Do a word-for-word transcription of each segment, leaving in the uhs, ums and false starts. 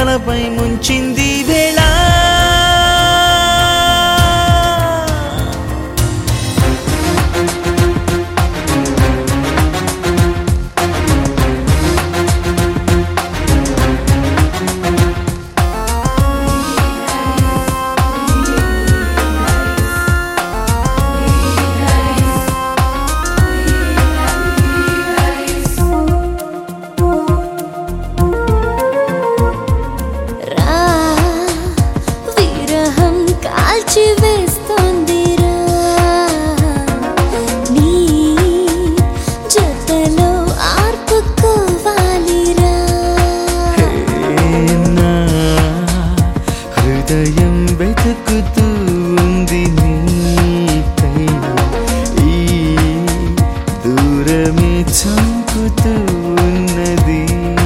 తలపై ముంచింది వేళ హృదయం వెతుకుతూ ఉంది నీకై ఈ దూరమే చంపుతూ ఉన్నది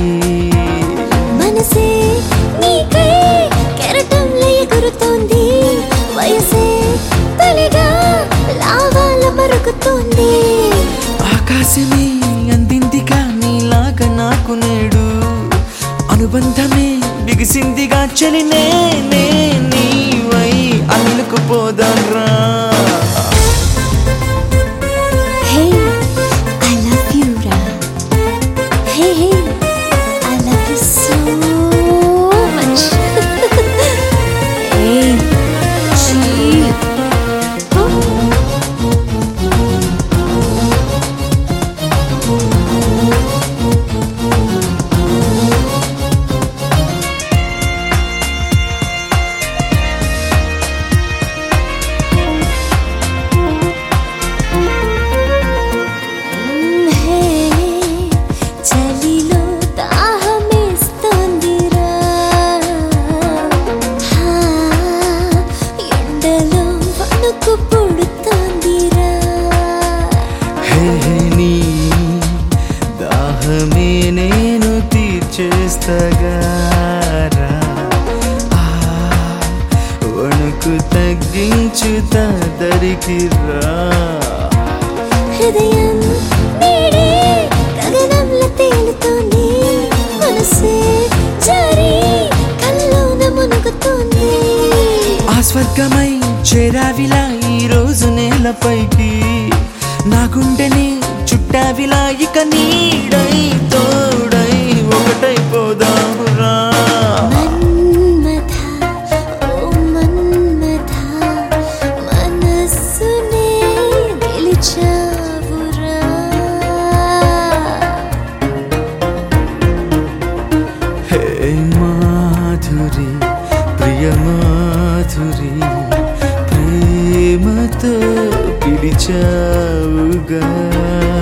మనసే నీకై కెరటంలో ఎగురుతోంది వయసే తలిగా లావాల మరుగుతోంది ఆకాశమే అందిందిగా నీలాగా నాకు నేడు అనుబంధమే బిగిసిందిగా చలినే నే నీవై అల్లుకుపోదాం రా Hey, I love you, Ra. Hey, hey, I love you so much. Hey, gee. దాహమే నేను తీర్చేస్తగారా వణుకు తగ్గించుతా దరికి రా హృదయం నీడే గగనంలో తేలుతోంది మనసే జారి కల్లోన మునుగుతోంది ఆ స్వర్గమై చేరావిలా ఈ రోజు నేలపైకి నా గుండెని చుట్టావిలా ఇక నీడై తోడై ఒకటైపోదామురా మన్మథ ఓ మన్మథ మనస్సునే గెలిచావురా హే మాధురి ప్రియ మాధురి ప్రేమతో పిలిచావుగా